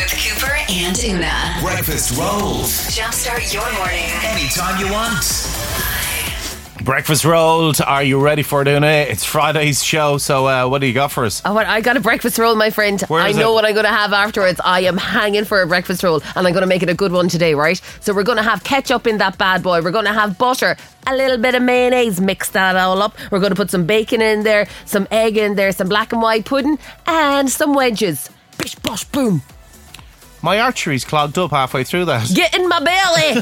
with Cooper and Una. Breakfast rolls. Jumpstart your morning. Anytime you want. Breakfast rolled. Are you ready for it, Una? It's Friday's show, so what do you got for us? Oh, I got a breakfast roll, my friend. Where is I know it? what I'm going to have afterwards. I am hanging for a breakfast roll, and I'm going to make it a good one today, right? So we're going to have ketchup in that bad boy. We're going to have butter, a little bit of mayonnaise, mix that all up. We're going to put some bacon in there, some egg in there, some black and white pudding, and some wedges. Bish, bosh, boom. My arteries clogged up halfway through that. Get in my belly.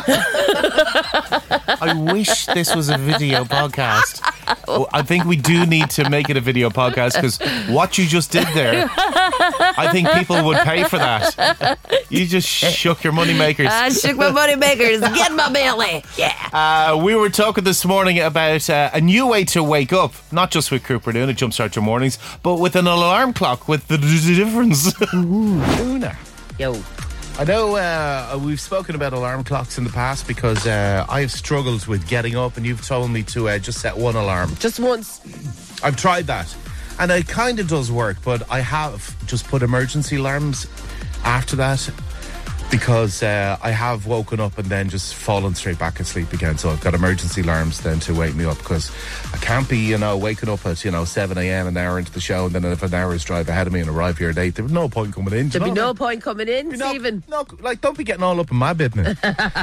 I wish this was a video podcast. I think we do need to make it a video podcast because what you just did there, I think people would pay for that. You just shook your money makers. I shook my money makers. Get in my belly. Yeah. We were talking this morning about a new way to wake up, not just with Cooper doing it, jumpstart your mornings, but with an alarm clock, with the difference. Una. Yo. I know we've spoken about alarm clocks in the past because I've struggled with getting up, and you've told me to just set one alarm. Just once. I've tried that, and it kind of does work, but I have just put emergency alarms after that because I have woken up and then just fallen straight back asleep again. So I've got emergency alarms then to wake me up because I can't be, waking up at, 7 a.m. an hour into the show, and then if an hour's drive ahead of me and arrive here late, there's no point coming in. There'd be no point coming in, Stephen. No, don't be getting all up in my business.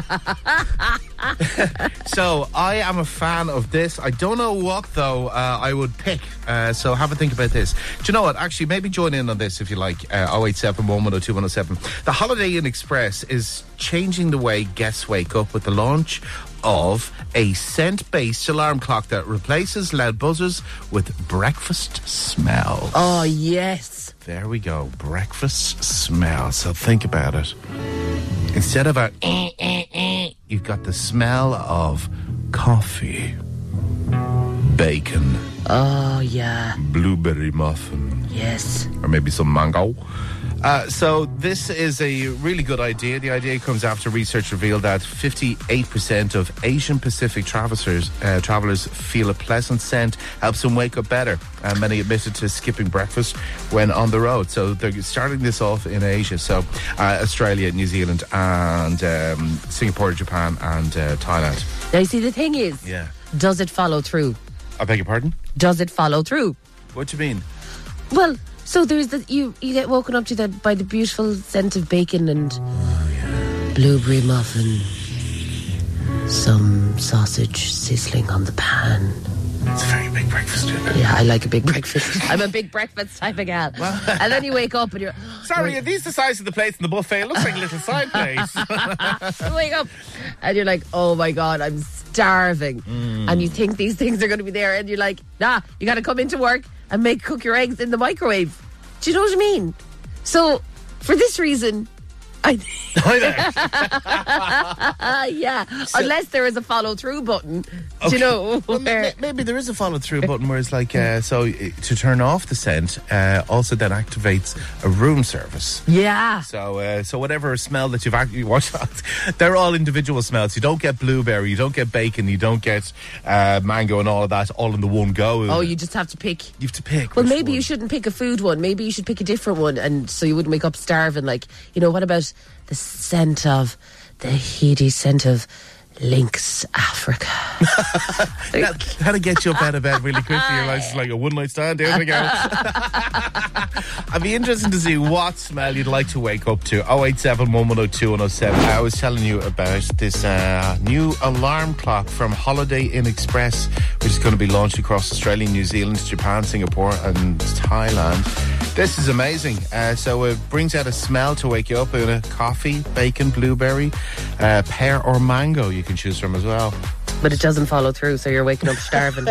So I am a fan of this. I don't know what, though, I would pick. So have a think about this. Do you know what? Actually, maybe join in on this if you like. 087 110 107. The Holiday Inn Express is changing the way guests wake up with the launch of a scent-based alarm clock that replaces loud buzzers with breakfast smells. Oh, yes. There we go. Breakfast smell. So think about it. Instead of a you've got the smell of coffee, bacon, Oh, yeah. blueberry muffin, Yes. or maybe some mango. So this is a really good idea. The idea comes after research revealed that 58% of Asian Pacific travelers feel a pleasant scent helps them wake up better. And many admitted to skipping breakfast when on the road. So they're starting this off in Asia. So Australia, New Zealand, and Singapore, Japan, and Thailand. Now, you see, the thing is, Yeah. does it follow through? I beg your pardon? Does it follow through? What do you mean? Well, so there's the you get woken up to that by the beautiful scent of bacon and blueberry muffin, some sausage sizzling on the pan. It's a very big breakfast, isn't it? Yeah, I like a big breakfast. I'm a big breakfast type of gal. And then you wake up and you're... Sorry, are these the size of the plates in the buffet? It looks like little side plates. You wake up and you're like, oh my God, I'm starving. And you think these things are going to be there, and you're like, nah, you got to come into work and cook your eggs in the microwave. Do you know what I mean? So, for this reason, yeah, unless there is a follow-through button, do you know? Well, maybe there is a follow-through button where it's like, to turn off the scent, also then activates a room service. Yeah. So whatever smell that you've actually watched out, they're all individual smells. You don't get blueberry, you don't get bacon, you don't get mango and all of that all in the one go. Oh, you just have to pick. You have to pick. Well, which maybe one. you shouldn't pick a food one. Maybe you should pick a different one, and so you wouldn't wake up starving. Like, what about the heady scent of Lynx Africa? That'll get you up out of bed really quickly. Your life's like a one-night stand. There we go. I'd be interested to see what smell you'd like to wake up to. 087 110 107. I was telling you about this new alarm clock from Holiday Inn Express, which is going to be launched across Australia, New Zealand, Japan, Singapore, and Thailand. This is amazing. So it brings out a smell to wake you up in a coffee, bacon, blueberry, pear, or mango you can choose from as well. But it doesn't follow through, so you're waking up starving.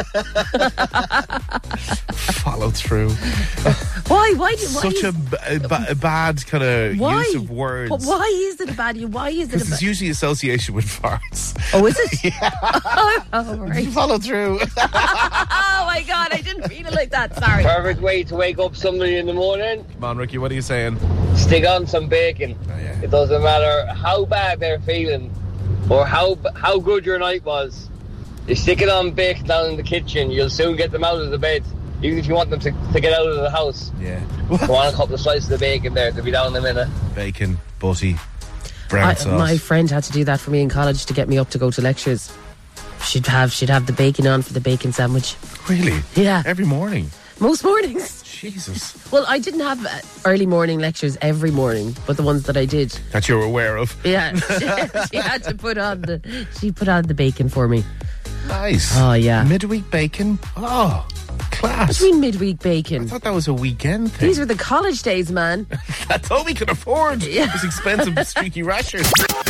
Follow through. Why? Such a bad kind of use of words. But why is it a bad? Why is it? Because it's usually association with farts. Oh, is it? Yeah. Oh, right. Follow through. Oh my God, I didn't feel it like that. Sorry. Perfect way to wake up somebody in the morning. Come on, Ricky, what are you saying? Stick on some bacon. Oh, yeah. It doesn't matter how bad they're feeling or how good your night was. You stick it on bacon down in the kitchen, you'll soon get them out of the bed. Even if you want them to get out of the house, go on a couple of slices of bacon there. They'll be down in a minute. Bacon, butty, brown sauce. My friend had to do that for me in college to get me up to go to lectures. She'd have the bacon on for the bacon sandwich. Really? Yeah. Every morning? Most mornings. Jesus. Well, I didn't have early morning lectures every morning, but the ones that I did. That you're aware of. Yeah. She had to put on the bacon for me. Nice. Oh, yeah. Midweek bacon? Oh, class. What do you mean midweek bacon? I thought that was a weekend thing. These were the college days, man. That's all we could afford. Yeah. Those expensive streaky rashers.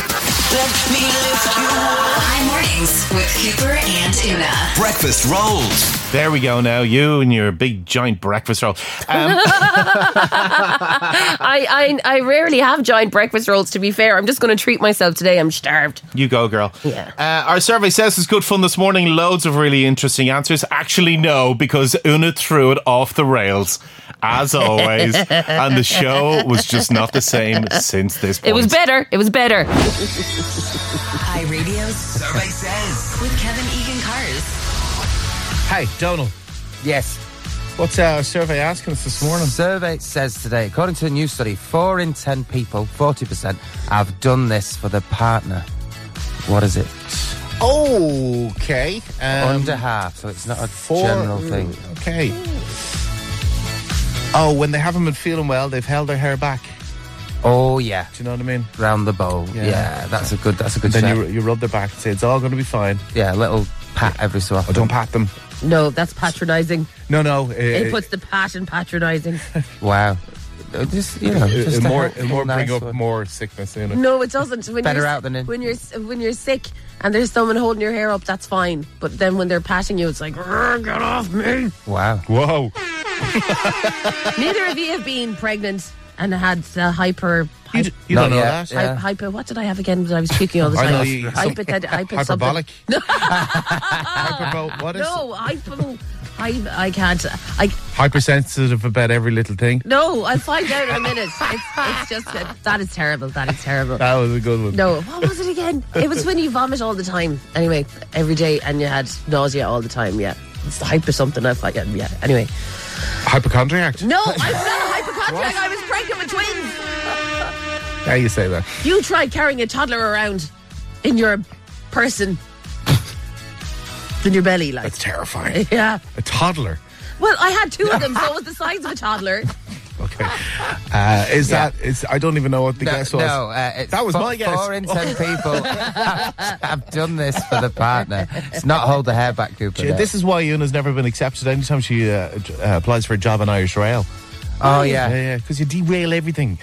High mornings with Cooper and Una. Breakfast rolls. There we go now. You and your big giant breakfast roll. I rarely have giant breakfast rolls, to be fair. I'm just going to treat myself today. I'm starved. You go, girl. Yeah. Our survey says it's good fun this morning. Loads of really interesting answers. Actually, no, because Una threw it off the rails, as always. And the show was just not the same since this point. It was better. iRadio's Survey says. with Kevin Egan Cars. Hey, Donald, Yes. what's our survey asking us this morning? Survey says today, according to a new study, 4 in 10 people, 40%, have done this for their partner. What is it? Okay. Under half, so it's not a four- general thing. Okay. Oh, when they haven't been feeling well, they've held their hair back. Oh, yeah. Do you know what I mean? Round the bowl. Yeah. Yeah, that's a good Then shout. you rub their back and say, it's all going to be fine. Yeah, a little pat every so often. Oh, don't pat them. No, that's patronising. No. It puts the pat in patronising. Wow. Just, just It'll a more helpful, nice bring up one. more sickness in it. No, it doesn't. When Better you're, out than in. When you're sick and there's someone holding your hair up, that's fine. But then when they're patting you, it's like, get off me. Wow. Whoa. Neither of you have been pregnant and had the hyper. You Not don't know yet. that? Yeah. Hyper. What did I have again? That I was puking all the I time. know you- Hyperbolic? What is No, I can't. hypersensitive about every little thing? No, I'll find out in a minute. It's just that is terrible. That is terrible. That was a good one. No, what was it again? It was when you vomit all the time. Anyway, every day, and you had nausea all the time. Yeah, it's the hyper something. I thought. Yeah. Anyway, Hypochondriac? no, I'm not a hypochondriac. I was pregnant with twins. How you say that? You tried carrying a toddler around in your person, in your belly, like. That's terrifying. Yeah. A toddler. Well, I had two of them, so it was the size of a toddler. Okay. I don't even know what the guess was. No, That was my guess. 4 in 10 people have done this for the partner. It's not hold the hair back, Cooper. there. This is why Una's never been accepted anytime she applies for a job in Irish Rail. Oh, yeah. Yeah, because you derail everything.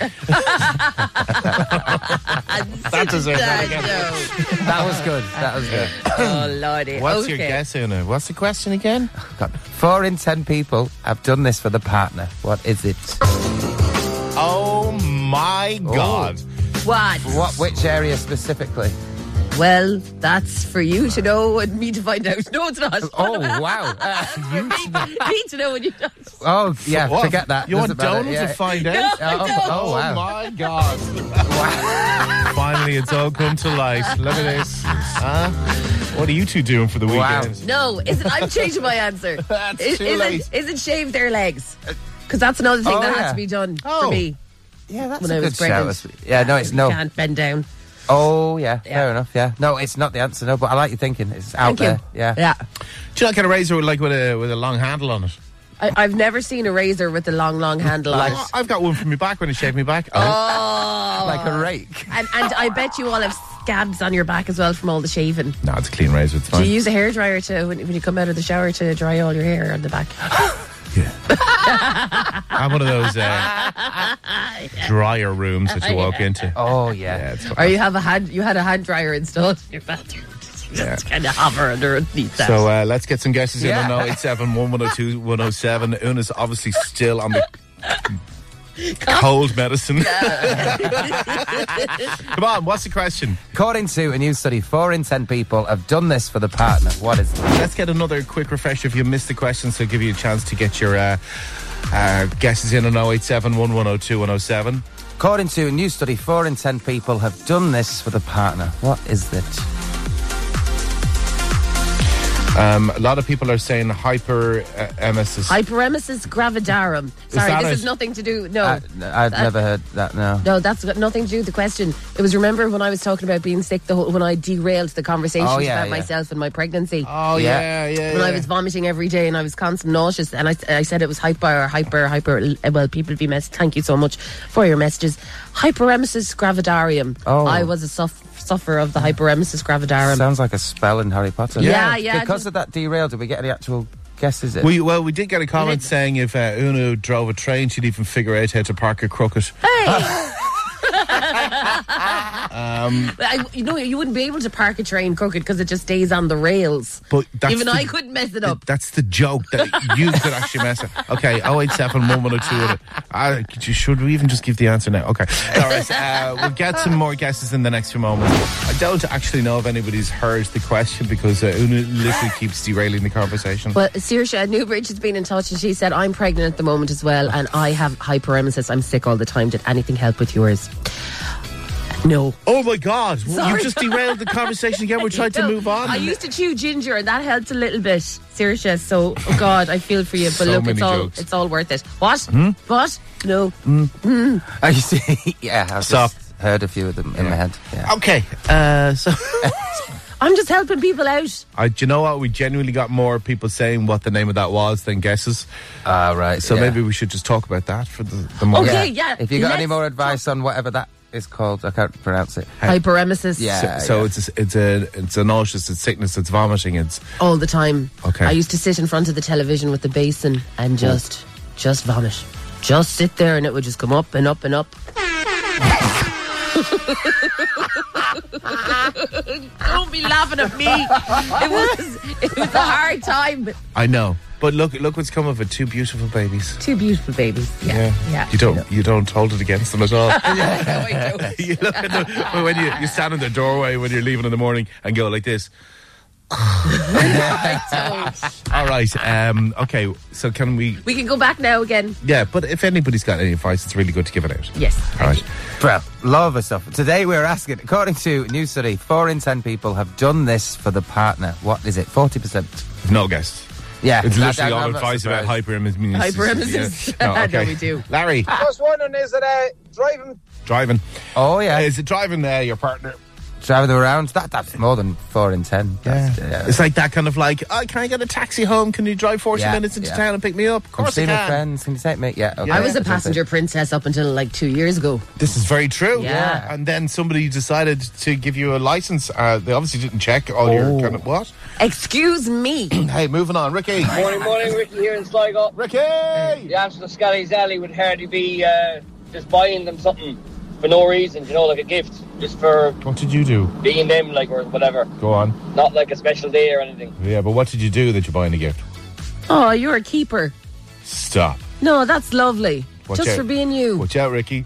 That deserves that again. That was good. That was good. Oh, Lordy. What's okay. your guess, Una? What's the question again? God. 4 in 10 people have done this for the partner. What is it? Oh my God. What? Which area specifically? Well, that's for you to know and me to find out. No, it's not. Oh, wow. Me to know when you don't. Oh, yeah, What? forget that. You want Doesn't matter, Donald yeah. to find out? I don't. Oh, wow. My God. Finally, it's all come to light. Look at this. Huh? What are you two doing for the Wow. weekend? No, I'm changing my answer. That's too late. Is it shave their legs? Because that's another thing Oh, that yeah. had to be done Oh. for me Yeah, that's when a I good was pregnant. shout. Yeah, no, it's no. You can't bend down. Oh, yeah, Yeah. fair enough, yeah. No, it's not the answer, no, but I like your thinking. It's out Thank you. there, yeah. Yeah. Do you not get a razor with a long handle on it? I've never seen a razor with a long handle on it. Oh, I've got one for me back when I shave me back. Oh. Like a rake. And I bet you all have scabs on your back as well from all the shaving. No, it's a clean razor. It's Do fine. you use a hairdryer when you come out of the shower to dry all your hair on the back? I'm one of those dryer rooms that you walk into. Oh, yeah. Yeah, it's fine. Or you had a hand dryer installed in your bathroom. Just kind of hover underneath that. So let's get some guesses Yeah. in on 087 102 107. Una's obviously still on the cold medicine. Come on, what's the question? According to a new study, 4 in 10 people have done this for the partner. What is it? Let's get another quick refresher if you missed the question, so give you a chance to get your guesses in on 087 102 107. According to a new study, 4 in 10 people have done this for the partner. What is it? A lot of people are saying hyperemesis. Hyperemesis gravidarum. Sorry, that this it? has nothing to do. No, I've never heard that, no. no, that's got nothing to do with the question. It was, remember when I was talking about being sick, when I derailed the conversation about myself and my pregnancy. Oh, yeah. When I was vomiting every day and I was constantly nauseous, and I said it was hyper. Well, people be messed. Thank you so much for your messages. Hyperemesis gravidarium. Oh. I was a sufferer of the hyperemesis gravidarium. Sounds like a spell in Harry Potter. Yeah. Because of that derail, did we get any actual guesses? We did get a comment saying if Una drove a train, she'd even figure out how to park it crooked. Hey. You wouldn't be able to park a train crooked because it just stays on the rails. But I couldn't mess it up. That's the joke, that you could actually mess it. Okay, 087 110 should we even just give the answer now? Okay. All right, we'll get some more guesses in the next few moments. I don't actually know if anybody's heard the question because Una literally keeps derailing the conversation. Well, Saoirse Newbridge has been in touch and she said, I'm pregnant at the moment as well and I have hyperemesis. I'm sick all the time. Did anything help with yours? No. Oh my God! Sorry. You just derailed the conversation again. We're trying to move on. I used to chew ginger and that helped a little bit, Saoirse. So, oh God, I feel for you. But So look, many jokes. it's all worth it. What? What? No. Oh, you see, I've Stop. just heard a few of them in my head. Yeah. Okay, so I'm just helping people out. do you know what? We genuinely got more people saying what the name of that was than guesses. Right. So maybe we should just talk about that for the moment. Okay, yeah. If you got any more advice on whatever that is called, I can't pronounce it. Hyperemesis. Yeah. So it's a nauseous, it's sickness, it's vomiting, it's All the time. Okay. I used to sit in front of the television with the basin and just vomit. Just sit there and it would just come up and up and up. Don't be laughing at me. It was a hard time. I know. But look what's come of it. Two beautiful babies. Two beautiful babies. Yeah. You don't hold it against them at all. No, I don't. You look at them when you stand in the doorway when you're leaving in the morning and go like this. All right. Okay. So can we? We can go back now again. Yeah. But if anybody's got any advice, it's really good to give it out. Yes. All right. Well, love of stuff. Today we're asking, according to a new study, 4 in 10 people have done this for the partner. What is it? 40%. No guess. Yeah. It's literally all I'm not advice about surprised. hyperemesis. Hyperemesis. Yeah. No, okay. No, we do. Larry. Just wondering, is it driving? Oh, yeah. Is it driving your partner? Driving them around. That's more than 4 in 10. Yeah. It's like that kind of like, can I get a taxi home? Can you drive 40 Yeah, minutes into yeah. town and pick me up? Of I'm course I seeing my can. friends. Can you take me? Yeah. Okay. I was a passenger princess up until like 2 years ago. This is very true. Yeah. And then somebody decided to give you a license. They obviously didn't check all your kind of what? Excuse me. Hey, moving on. Ricky. Morning, Ricky here in Sligo. Ricky! The answer to Scotty's Alley would hardly be just buying them something for no reason, like a gift, just for What did you do? being them, like, or whatever. Go on. Not like a special day or anything. Yeah, but what did you do that you're buying a gift? Oh, you're a keeper. Stop. No, that's lovely. Watch Just out. for being you. Watch out, Ricky.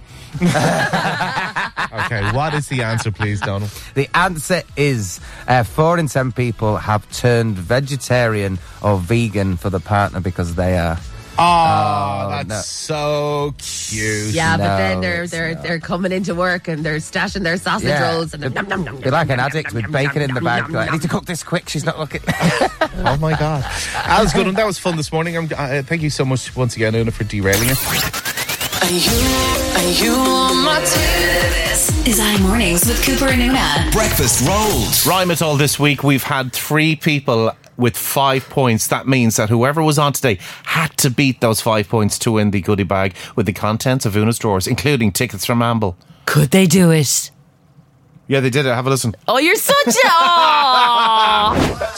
Okay, what is the answer, please, Donald? The answer is 4 in 10 people have turned vegetarian or vegan for the partner because they are. Oh, that's no. so cute. Yeah, but then No, they're coming into work and they're stashing their sausage rolls and they're nom, nom, nom, You're like an nom, addict nom, with nom, bacon nom, in the nom, bag. nom, You're like, I nom. need to cook this quick. She's not looking. Oh my God. That was good. And that was fun this morning. Thank you so much once again, Una, for derailing it. Are you on my team? This is iMornings with Cooper and Una. Breakfast rolls. Rhyme it all this week. We've had 3 people with 5 points. That means that whoever was on today had to beat those 5 points to win the goodie bag with the contents of Una's drawers, including tickets from Amble. Could they do it? Yeah, they did it. Have a listen. Oh, you're such a... Aww.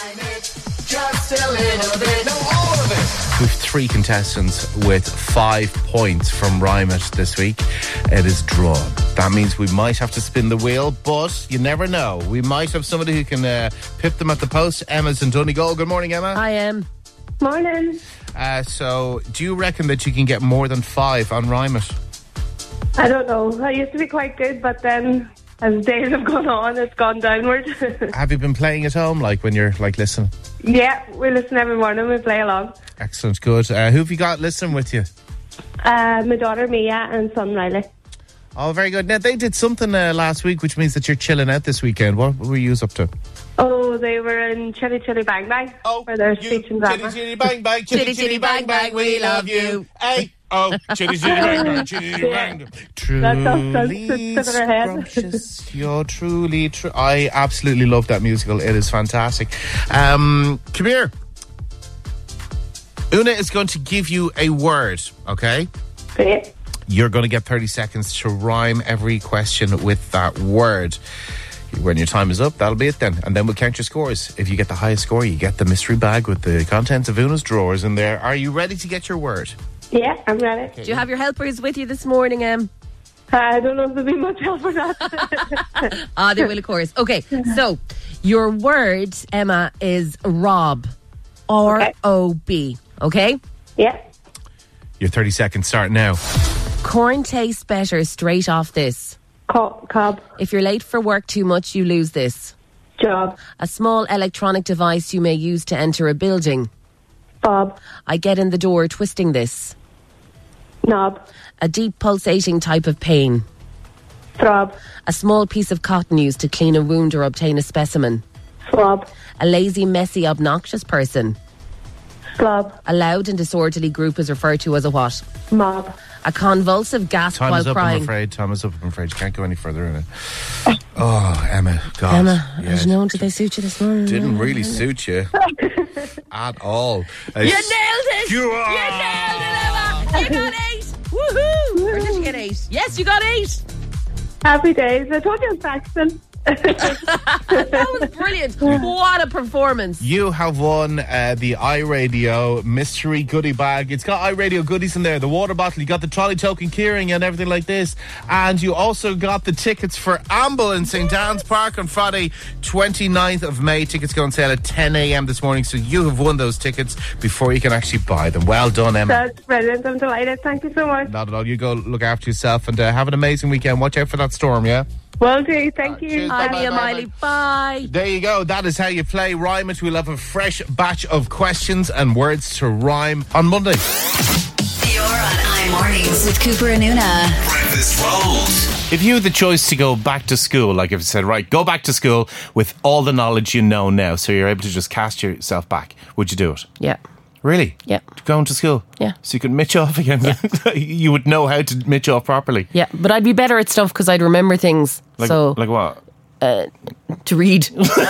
We've 3 contestants with 5 points from Rhyme It this week. It is drawn. That means we might have to spin the wheel, but you never know. We might have somebody who can pip them at the post. Emma's in Donegal. Good morning, Emma. I am. Morning. So, do you reckon that you can get more than 5 on Rhyme It? I don't know. I used to be quite good, but then as days have gone on, it's gone downward. Have you been playing at home, like when you're like listening? Yeah, we listen every morning. We play along. Excellent, good. Who have you got listening with you? My daughter Mia and son Riley. Oh, very good. Now, they did something last week, which means that you're chilling out this weekend. What were you up to? Oh, So they were in Chitty Chitty Bang Bang for their speech and drama. Chitty Chitty Bang Bang, Chitty Chitty Bang Bang, we love you. Hey, oh, Chitty Chitty Bang Bang, Chitty Chitty Bang Bang. Truly scrumptious, you're truly true. I absolutely love that musical. It is fantastic. Come here. Una is going to give you a word, okay? Great. You're going to get 30 seconds to rhyme every question with that word. When your time is up, that'll be it then. And then we'll count your scores. If you get the highest score, you get the mystery bag with the contents of Una's drawers in there. Are you ready to get your word? Yeah, I'm ready. Do you have your helpers with you this morning, Em? I don't know if there'll be much help for that. They will, of course. Okay, so your word, Emma, is Rob. R-O-B. Okay? Yeah. Your 30 seconds start now. Corn tastes better straight off this. Cob. If you're late for work too much, you lose this. Job. A small electronic device you may use to enter a building. Bob. I get in the door twisting this. Knob. A deep pulsating type of pain. Throb. A small piece of cotton used to clean a wound or obtain a specimen. Swab. A lazy, messy, obnoxious person. Slob. A loud and disorderly group is referred to as a what? Mob. A convulsive gasp Time while is up, crying. I'm afraid. Time is up, I'm afraid. You can't go any further in it. Oh, Emma, God. Emma, I yes. don't know, did they suit you this morning? Didn't really suit you at all. You nailed it! You nailed it, Emma! You got 8! Woohoo! Or did you get 8? Yes, you got 8! Happy days. I told you I was practicing. That was brilliant. What a performance. You have won the iRadio mystery goodie bag. It's got iRadio goodies in there. The water bottle, you got the trolley token keyring and everything like this. And you also got the tickets for Amble in St. Anne's Park on Friday, 29th of May. Tickets go on sale at 10 a.m. this morning. So you have won those tickets before you can actually buy them. Well done, Emma. That's brilliant. I'm delighted. Thank you so much. Not at all. You go look after yourself and have an amazing weekend. Watch out for that storm, yeah? Will do. Thank you. Cheers. Hi, Bye, Mia bye, Miley. Bye. There you go. That is how you play Rhyme It. We'll have a fresh batch of questions and words to rhyme on Monday. You're on iMornings with Cooper and Una. Breakfast Rolls. If you had the choice to go back to school, like if it said, right, go back to school with all the knowledge you know now, so you're able to just cast yourself back, would you do it? Yeah. Really? Yeah. Going to school? Yeah. So you could mitch off again? Yeah. You would know how to mitch off properly? Yeah, but I'd be better at stuff because I'd remember things. Like what? To read.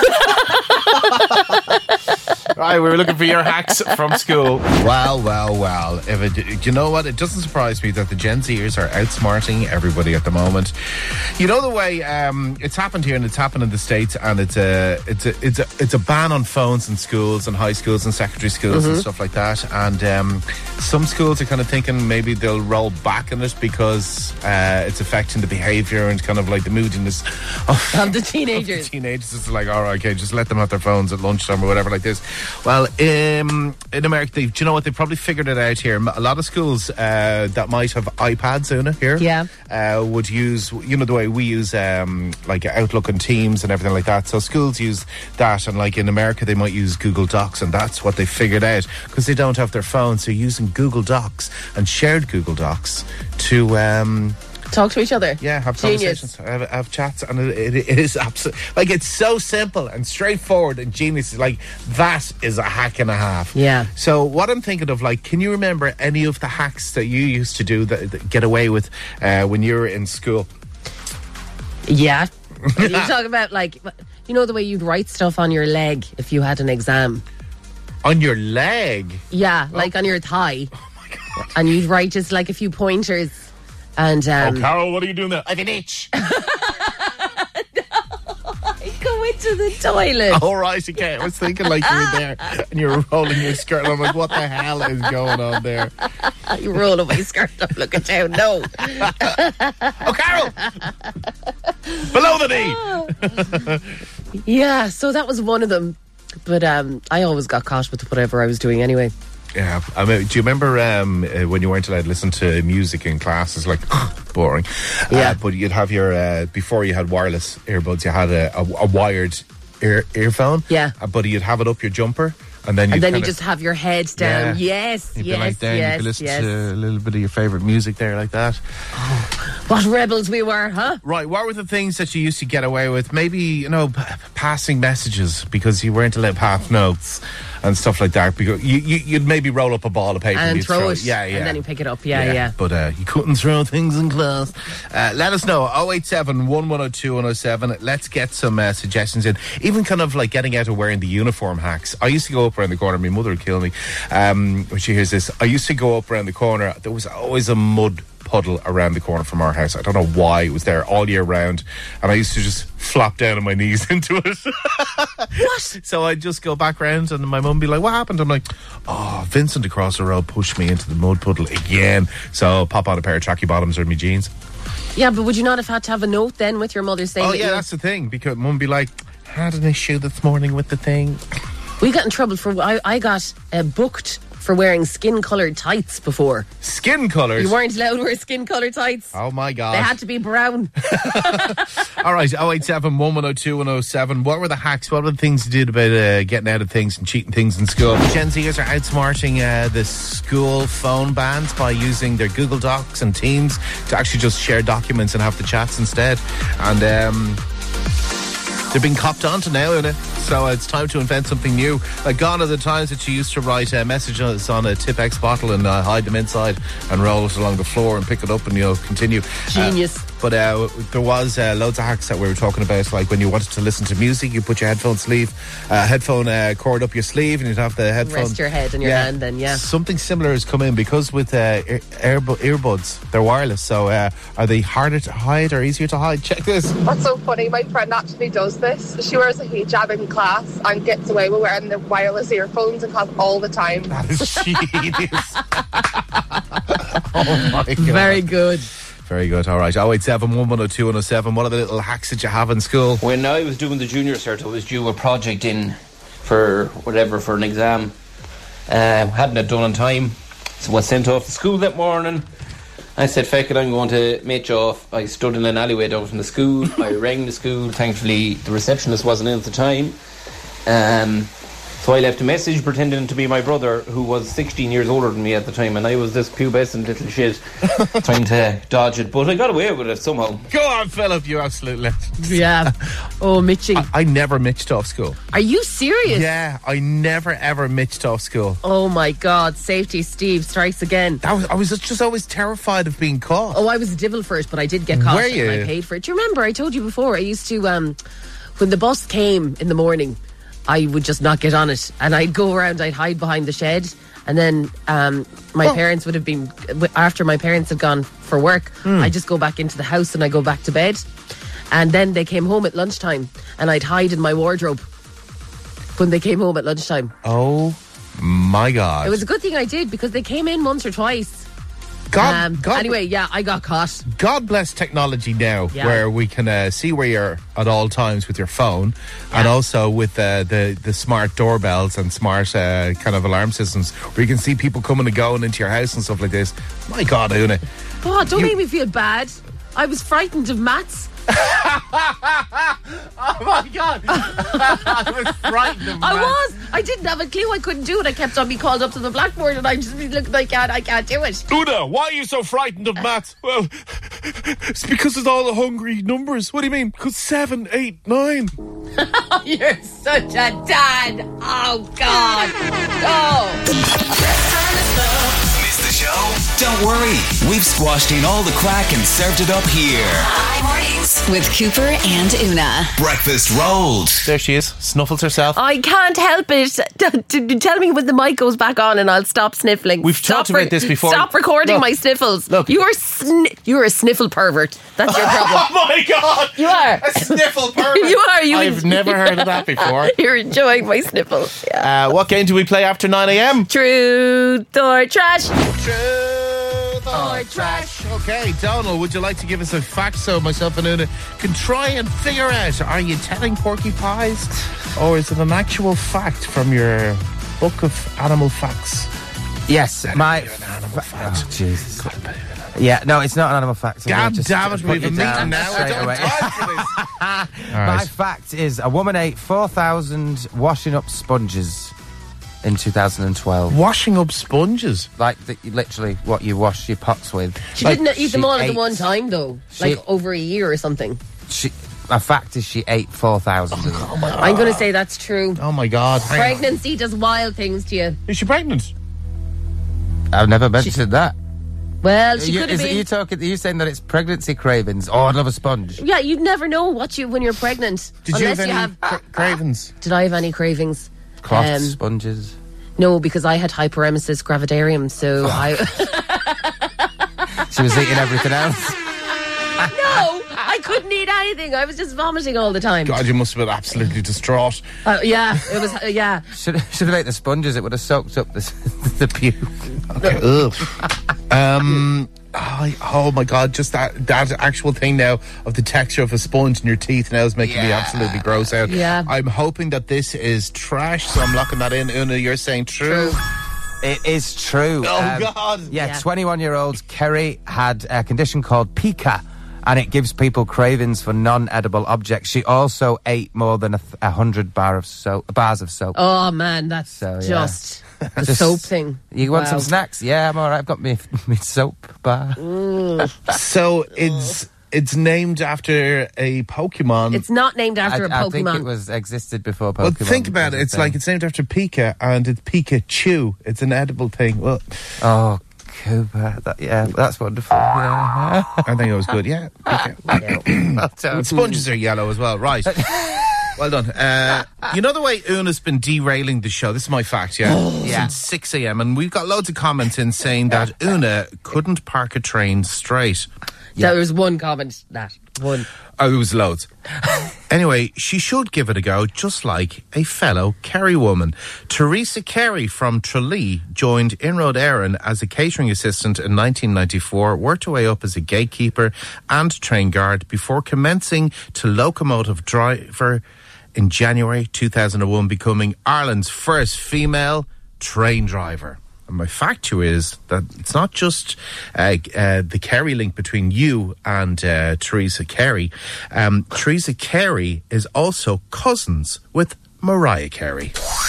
Right, we were looking for your hacks from school. Well. Do you know what? It doesn't surprise me that the Gen Zers are outsmarting everybody at the moment. You know the way it's happened here and it's happened in the States, and it's a ban on phones in schools and high schools and secondary schools and stuff like that. And some schools are kind of thinking maybe they'll roll back on it because it's affecting the behaviour and kind of like the moodiness Of the teenagers. It's like, all right, okay, just let them have their phones at lunchtime or whatever like this. Well, in America, do you know what? They've probably figured it out here. A lot of schools that might have iPads in it here, would use, you know, the way we use like Outlook and Teams and everything like that. So schools use that, and like in America, they might use Google Docs, and that's what they figured out because they don't have their phones. So using Google Docs and shared Google Docs to talk to each other. Yeah, have Genius. conversations, have chats, and it is absolutely, like, it's so simple and straightforward and genius. Like, that is a hack and a half. Yeah. So what I'm thinking of, like, can you remember any of the hacks that you used to do that get away with when you were in school? Yeah. You talk about, like, you know the way you'd write stuff on your leg if you had an exam? On your leg? Yeah, like on your thigh. Oh my God. And you'd write just like a few pointers. And Carol, what are you doing there? I have an itch. I go into the toilet. All right, okay. I was thinking like you were there and you were rolling your skirt. And I'm like, what the hell is going on there? You roll my skirt up, looking down. No. Oh, Carol! Below the knee! Yeah, so that was one of them. But I always got caught with whatever I was doing anyway. Yeah, I mean, do you remember when you weren't allowed to listen to music in class? It's like boring. Yeah, but you'd have your before you had wireless earbuds, you had a wired earphone. Yeah, but you'd have it up your jumper, and then you just have your head down. Yeah. Yes, you'd yes, be like down, yes. You could listen to a little bit of your favourite music there, like that. Oh, What rebels we were, huh? Right, what were the things that you used to get away with? Maybe, passing messages because you weren't allowed to pass notes and stuff like that. Because you'd maybe roll up a ball of paper and you'd throw it. Yeah. And then you pick it up. Yeah. But you couldn't throw things in class. Let us know. 087 1102 107. Let's get some suggestions in. Even kind of like getting out of wearing the uniform hacks. I used to go up around the corner. My mother would kill me when she hears this. I used to go up around the corner. There was always a mud puddle around the corner from our house. I don't know why. It was there all year round, and I used to just flop down on my knees into it. What? So I'd just go back round, and my mum would be like, what happened? I'm like, Vincent across the road pushed me into the mud puddle again. So pop on a pair of tracky bottoms or my jeans. Yeah, but would you not have had to have a note then with your mother saying that's the thing, because mum would be like, had an issue this morning with the thing. We got in trouble for I got booked for wearing skin-coloured tights before. Skin colours? You weren't allowed to wear skin-coloured tights. Oh, my God. They had to be brown. All right, 087 1102 107. What were the hacks? What were the things you did about getting out of things and cheating things in school? Gen Zers are outsmarting the school phone bans by using their Google Docs and Teams to actually just share documents and have the chats instead. And they're being copped onto now, isn't it? So it's time to invent something new. Like gone are the times that you used to write messages on a Tipex bottle and hide them inside and roll it along the floor and pick it up and continue. Genius. But there was loads of hacks that we were talking about, like when you wanted to listen to music, you put your headphone cord up your sleeve and you'd have the headphone. Rest your head on your hand then, yeah. Something similar has come in because with earbuds, they're wireless. So are they harder to hide or easier to hide? Check this. What's so funny, my friend actually does this. She wears a hijab in class and gets away with wearing the wireless earphones in class all the time. That is genius. Oh my God. Very good. Very good. All right. 087 1102 107. What are the little hacks that you have in school? When I was doing the junior cert, I was due a project in for an exam. Hadn't it done on time, so I was sent off to school that morning. I said, feck it, I'm going to match off. I stood in an alleyway down from the school. I rang the school. Thankfully, the receptionist wasn't in at the time. So I left a message pretending to be my brother, who was 16 years older than me at the time, and I was this pubescent little shit trying to dodge it, but I got away with it somehow. Go on, Philip, you absolute legend. Yeah. Oh, Mitchie. I never mitched off school. Are you serious? Yeah, I never ever mitched off school. Oh my God, safety Steve strikes again. I was just always terrified of being caught. Oh, I was a devil for it, but I did get caught. Were you? And I paid for it. Do you remember, I told you before, I used to, when the bus came in the morning, I would just not get on it, and I'd go around, I'd hide behind the shed, and then my parents would have been, after my parents had gone for work, I'd just go back into the house and I'd go back to bed, and then they came home at lunchtime and I'd hide in my wardrobe when they came home at lunchtime. Oh my God. It was a good thing I did, because they came in once or twice. God, anyway, yeah, I got caught. God bless technology now, where we can see where you're at all times with your phone, and also with the smart doorbells and smart kind of alarm systems, where you can see people coming and going into your house and stuff like this. My God, Una. God, don't make me feel bad. I was frightened of maths. Oh my God. I was frightened of maths. I didn't have a clue. I couldn't do it. I kept on being called up to the blackboard, and I just be looking, I can't do it. Una, why are you so frightened of maths? Well, it's because it's all the hungry numbers. What do you mean? Because 7, 8, 9. You're such a dad. Oh God. Miss the show? Don't worry. We've squashed in all the crack and served it up here. Hi Mornings with Cooper and Una. Breakfast rolled. There she is. Snuffles herself. I can't help it. Tell me when the mic goes back on and I'll stop sniffling. We've talked about this before. Stop recording my sniffles. Look. You're a sniffle pervert. That's your problem. Oh my God. You are. A sniffle pervert. You are. I've never heard of that before. You're enjoying my sniffles. Yeah. What game do we play after 9 a.m? Truth or trash. Truth or trash. Okay, Donald, would you like to give us a fact so myself and Una can try and figure out, are you telling porcupines or is it an actual fact from your book of animal facts? Yes, my animal fact. Oh, Jesus. Yeah, no, it's not an animal fact. God damn it, we've a meeting now. I don't have time for this. My fact is a woman ate 4,000 washing up sponges in 2012. Washing up sponges? Like, literally what you wash your pots with. She didn't eat them all at the one time, though. Like, over a year or something. A fact is she ate 4,000 of them. Oh my God. I'm going to say that's true. Oh, my God. Pregnancy does wild things to you. Is she pregnant? I've never mentioned that. Well, she could have been. Are you saying that it's pregnancy cravings? Oh, I'd love a sponge. Yeah, you'd never know when you're pregnant. Did you have any cravings? Did I have any cravings? Cloth sponges? No, because I had hyperemesis gravidarum, so She was eating everything else. No, I couldn't eat anything. I was just vomiting all the time. God, you must have been absolutely distraught. Yeah, it was. Yeah. Should have ate the sponges. It would have soaked up the puke. Okay. Oh my God! Just that actual thing now of the texture of a sponge in your teeth now is making me absolutely gross out. Yeah. I'm hoping that this is trash, so I'm locking that in. Una, you're saying true. It is true. Oh God! Yeah, 21-year-old Kerry had a condition called pica, and it gives people cravings for non-edible objects. She also ate more than 100 bars of soap. Oh man, that's just the soap thing. You want some snacks? Yeah, I'm all right. I've got me soap bar. So it's named after a Pokemon. It's not named after a Pokemon. I think it existed before Pokemon. Well, think about it. It's like it's named after Pika, and it's Pikachu. It's an edible thing. Well, oh, Cooper. That's wonderful. Yeah. I think it was good. Yeah. Sponges are yellow as well. Right. Well done. You know the way Una's been derailing the show? This is my fact, since 6 a.m. And we've got loads of comments in saying that Una couldn't park a train straight. Yeah. There was one comment, one. Oh, it was loads. Anyway, she should give it a go, just like a fellow Kerry woman. Teresa Carey from Tralee joined Inroad Éireann as a catering assistant in 1994, worked her way up as a gatekeeper and train guard before commencing to locomotive driver in January 2001, becoming Ireland's first female train driver. And my fact to you is that it's not just the Kerry link between you and Teresa Carey. Teresa Carey is also cousins with Mariah Carey.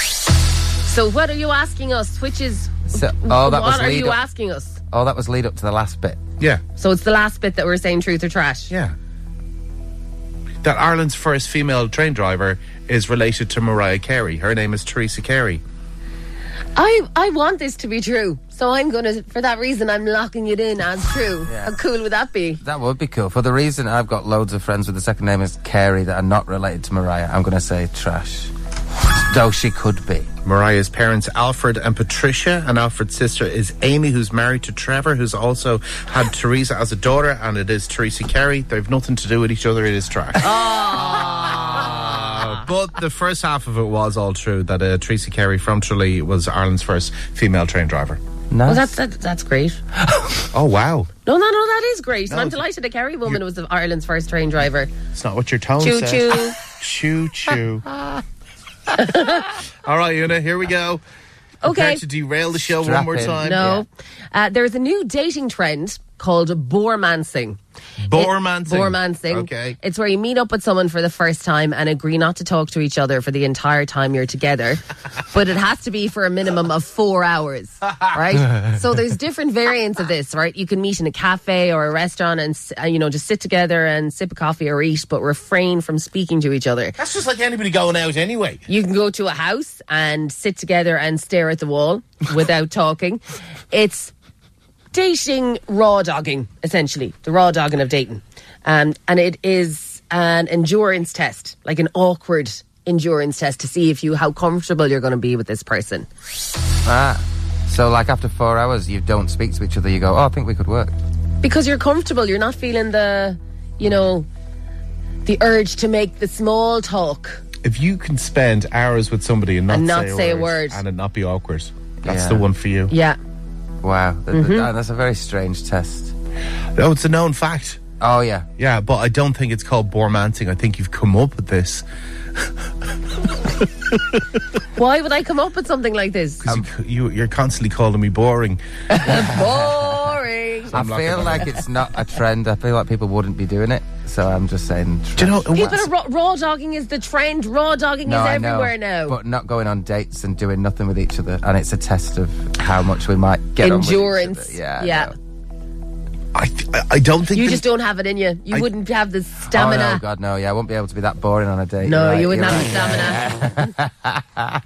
So what are you asking us? What are you asking us? Oh, that was lead up to the last bit. Yeah. So it's the last bit that we're saying truth or trash? Yeah. That Ireland's first female train driver is related to Mariah Carey. Her name is Teresa Carey. I want this to be true, so for that reason, I'm locking it in as true. Yeah. How cool would that be? That would be cool. For the reason I've got loads of friends with the second name is Carey that are not related to Mariah, I'm going to say trash. Though she could be. Mariah's parents, Alfred and Patricia, and Alfred's sister is Amy, who's married to Trevor, who's also had Teresa as a daughter, and it is Teresa Carey. They've nothing to do with each other. It is trash. But the first half of it was all true, that Teresa Carey from Tralee was Ireland's first female train driver. Nice. Well, that's great. Oh, wow. No, that is great. No, I'm delighted a Kerry woman was Ireland's first train driver. It's not what your tone says. Choo-choo. Choo-choo. All right, Una, here we go. Okay. To derail the show one more time. No. Yeah. There's a new dating trend called boremancing. Boremancing. Okay. It's where you meet up with someone for the first time and agree not to talk to each other for the entire time you're together. But it has to be for a minimum of 4 hours, right? So there's different variants of this, right? You can meet in a cafe or a restaurant and, just sit together and sip a coffee or eat, but refrain from speaking to each other. That's just like anybody going out anyway. You can go to a house and sit together and stare at the wall without talking. It's dating raw dogging, essentially. The raw dogging of dating. And it is an endurance test, like an awkward endurance test to see how comfortable you're going to be with this person. So like after 4 hours, you don't speak to each other, you go, I think we could work. Because you're comfortable, you're not feeling the urge to make the small talk. If you can spend hours with somebody and not say a word and it not be awkward, that's the one for you. Yeah. Wow, that's a very strange test. No, it's a known fact. Oh, yeah. Yeah, but I don't think it's called boremancing. I think you've come up with this. Why would I come up with something like this? Because you're constantly calling me boring. Boring. So I I'm feel like it's not a trend. I feel like people wouldn't be doing it. So I'm just saying. Do you know? People are raw dogging is the trend. Raw dogging is everywhere now. But not going on dates and doing nothing with each other, and it's a test of how much we might get endurance. On with each other. Yeah. I don't think you just don't have it in you. You wouldn't have the stamina. Oh no, God, no. Yeah, I won't be able to be that boring on a date. No, right, you wouldn't have the stamina.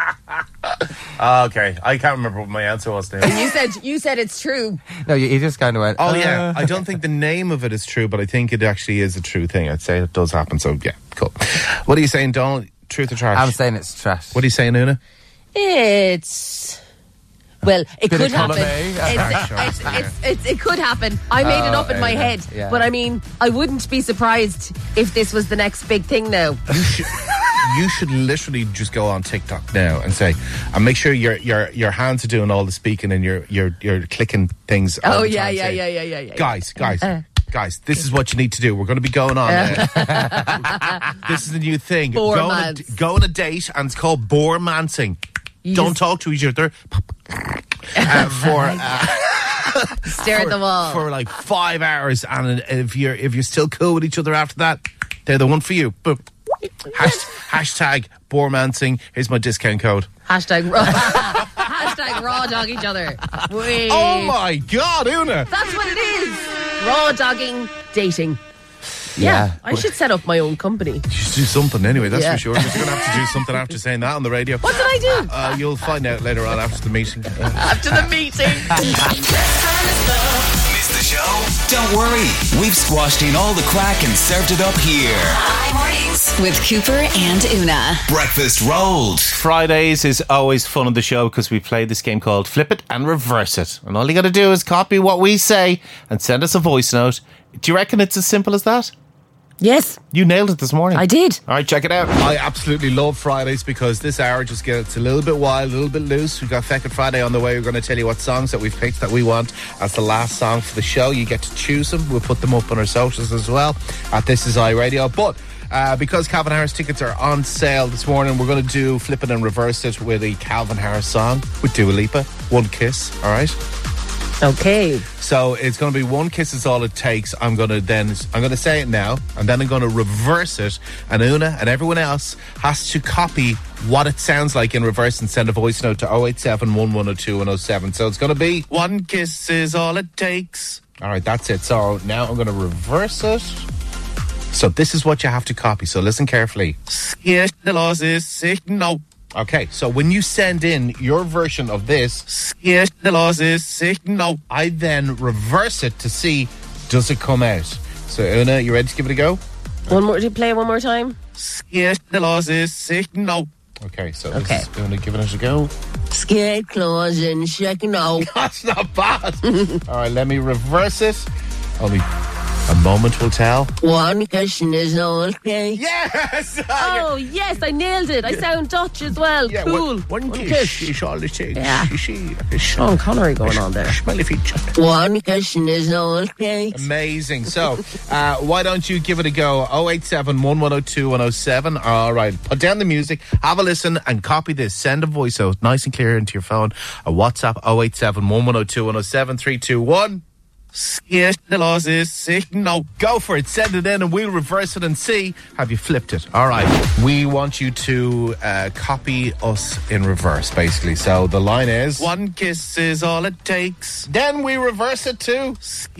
Okay, I can't remember what my answer was now. You said it's true. No, you just kind of went. Oh yeah, I don't think the name of it is true, but I think it actually is a true thing. I'd say it does happen. So yeah, cool. What are you saying, Donald? Truth or trash? I'm saying it's trash. What are you saying, Una? It's. Well, it Bit could of happen. column It could happen. I made it up in my head. Yeah. But I mean, I wouldn't be surprised if this was the next big thing now. You should literally just go on TikTok now and say, and make sure your hands are doing all the speaking and you're clicking things. Oh yeah. Guys, this is what you need to do. We're going to be going on. This is the new thing. Go on a date, and it's called boormancing. Don't talk to each other. Stare at the wall for like 5 hours, and if you're still cool with each other after that, they're the one for you. Boom. Hashtag boormancing. Here's my discount code. Hashtag raw dog each other. Wait. Oh my God, Una! That's what it is. Raw dogging dating. Yeah, I should set up my own company. You should do something anyway, that's for sure. You're going to have to do something after saying that on the radio. What did I do? You'll find out later on after the meeting. After the meeting. Missed the show? Don't worry. We've squashed in all the crack and served it up here. Hi Mornings with Cooper and Una. Breakfast rolled. Fridays is always fun on the show because we play this game called Flip It and Reverse It. And all you got to do is copy what we say and send us a voice note. Do you reckon it's as simple as that? Yes. You nailed it this morning. I did. All right, check it out. I absolutely love Fridays because this hour just gets a little bit wild, a little bit loose. We've got Feckin' Friday on the way. We're going to tell you what songs that we've picked that we want as the last song for the show. You get to choose them. We'll put them up on our socials as well at This Is iRadio. But because Calvin Harris tickets are on sale this morning, we're going to do Flip It and Reverse It with a Calvin Harris song with Dua Lipa. One kiss, all right? Okay. So it's going to be one kiss is all it takes. I'm going to say it now, and then I'm going to reverse it. And Una and everyone else has to copy what it sounds like in reverse and send a voice note to 087 1102 107. So it's going to be one kiss is all it takes. All right, that's it. So now I'm going to reverse it. So this is what you have to copy. So listen carefully. No. Okay, so when you send in your version of this, I then reverse it to see, does it come out? So, Una, you ready to give it a go? Do you play it one more time? Okay, so this is Una giving it a go. Scared claws and shaking no. That's not bad. All right, let me reverse it. Only a moment will tell. One question is okay. Yes! Oh, yes, I nailed it. I sound Dutch as well. Yeah, cool. One kiss is all it takes. Yeah. Sean Connery going on there. Smelly feature. One question is okay. Amazing. So, why don't you give it a go? 087 1102 107. All right, put down the music, have a listen, and copy this. Send a voice out nice and clear into your phone. A WhatsApp 087 1102 107 321. No, go for it. Send it in and we'll reverse it and see, have you flipped it? All right. We want you to copy us in reverse, basically. So the line is, one kiss is all it takes. Then we reverse it to,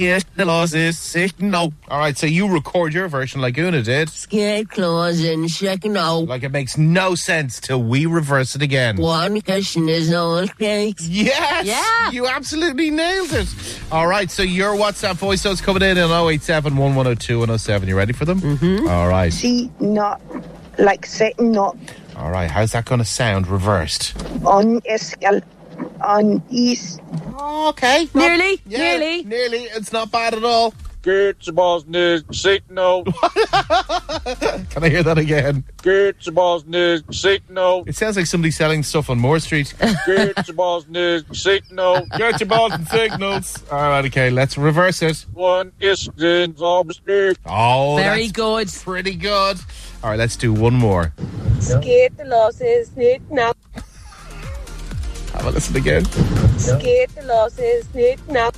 no. All right, so you record your version like Una did. Scared claws and shaking no. Like it makes no sense till we reverse it again. One question is all it takes. Yes! Yeah! You absolutely nailed it. All right, so your WhatsApp voice notes coming in 087 1102 107. You ready for them? Mm-hmm. All right. See, not like setting up. All right, how's that going to sound reversed? On escal. On east. Oh, okay. Nearly. Nearly. It's not bad at all. Get your boss news, signal. Can I hear that again? Get your boss news, signal. It sounds like somebody selling stuff on Moore Street. Get your boss news, signal. Get your balls and signals. All right, okay, let's reverse it. One is in the Oh, very that's good. Pretty good. All right, let's do one more. Skate the losses, now. Have a listen again. Skate the losses, now.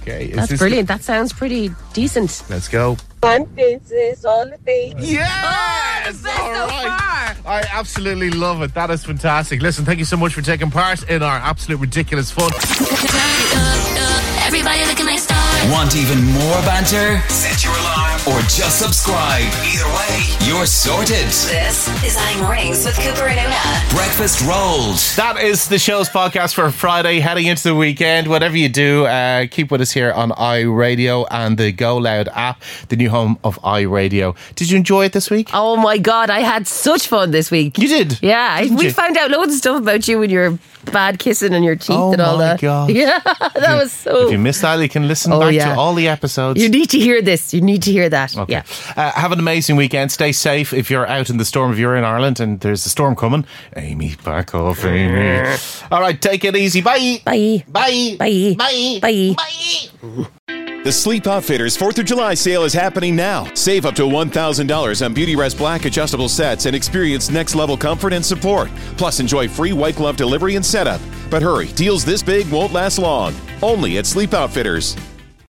Okay. That's brilliant. That sounds pretty decent. Let's go. Princess holiday. Yes! Oh, so far. I absolutely love it. That is fantastic. Listen, thank you so much for taking part in our absolute ridiculous fun. Everybody look at my star. Want even more banter? Set your alarm or just subscribe. Either way, you're sorted. This is iMornings with Cooper and Una. Breakfast Rolls. That is the show's podcast for Friday, heading into the weekend. Whatever you do, keep with us here on iRadio and the Go Loud app, the new home of iRadio. Did you enjoy it this week? Oh my God, I had such fun this week. You did? Yeah, Didn't we you? found out loads of stuff about you and your bad kissing and your teeth and all that. Oh my God. Yeah, that was so... If you missed that, you can listen back to all the episodes. You need to hear this. You need to hear that. Okay. Yeah. Have an amazing weekend. Stay safe if you're out in the storm. If you're in Ireland and there's a storm coming, Amy, back off, Amy. All right, take it easy. Bye. Bye. Bye. Bye. Bye. Bye. Bye. The Sleep Outfitters 4th of July sale is happening now. Save up to $1,000 on Beautyrest Black adjustable sets and experience next-level comfort and support. Plus, enjoy free white glove delivery and setup. But hurry, deals this big won't last long. Only at Sleep Outfitters.